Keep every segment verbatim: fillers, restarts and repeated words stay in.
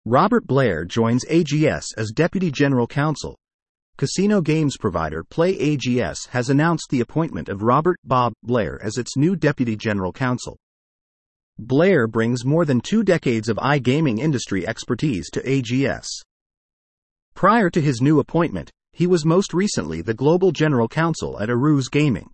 Robert Blair joins A G S as Deputy General Counsel. Casino games provider Play A G S has announced the appointment of Robert "Bob" Blair as its new Deputy General Counsel. Blair brings more than two decades of iGaming industry expertise to A G S. Prior to his new appointment, he was most recently the Global General Counsel at Aruze Gaming.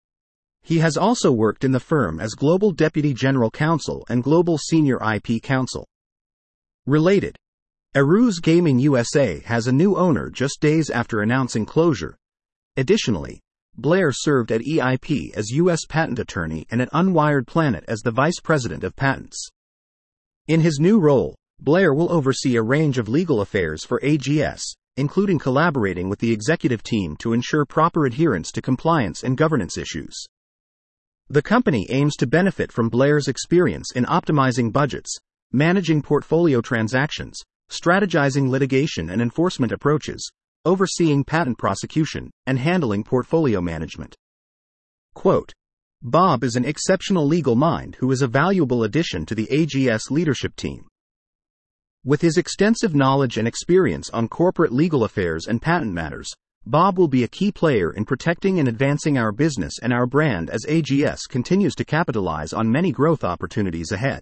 He has also worked in the firm as Global Deputy General Counsel and Global Senior I P Counsel. Related. Aruze Gaming U S A has a new owner just days after announcing closure. Additionally, Blair served at E I P as U S Patent Attorney and at Unwired Planet as the Vice President of Patents. In his new role, Blair will oversee a range of legal affairs for A G S, including collaborating with the executive team to ensure proper adherence to compliance and governance issues. The company aims to benefit from Blair's experience in optimizing budgets, managing portfolio transactions, strategizing litigation and enforcement approaches, overseeing patent prosecution, and handling portfolio management. Quote, Bob is an exceptional legal mind who is a valuable addition to the A G S leadership team. With his extensive knowledge and experience on corporate legal affairs and patent matters, Bob will be a key player in protecting and advancing our business and our brand as A G S continues to capitalize on many growth opportunities ahead.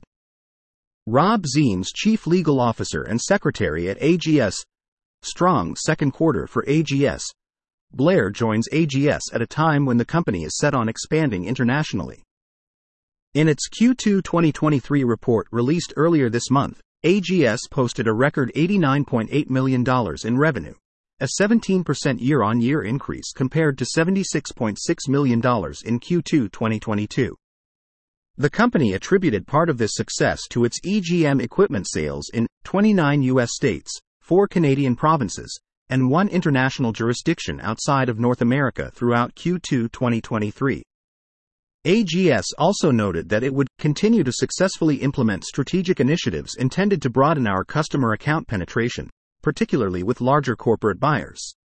Rob Ziems, Chief Legal Officer and Secretary at A G S. Strong second quarter for A G S. Blair joins A G S at a time when the company is set on expanding internationally. In its Q two twenty twenty-three report released earlier this month, A G S posted a record eighty-nine point eight million dollars in revenue, a seventeen percent year-on-year increase compared to seventy-six point six million dollars in Q two twenty twenty-two. The company attributed part of this success to its E G M equipment sales in twenty-nine U S states, four Canadian provinces, and one international jurisdiction outside of North America throughout Q two twenty twenty-three. A G S also noted that it would continue to successfully implement strategic initiatives intended to broaden our customer account penetration, particularly with larger corporate buyers.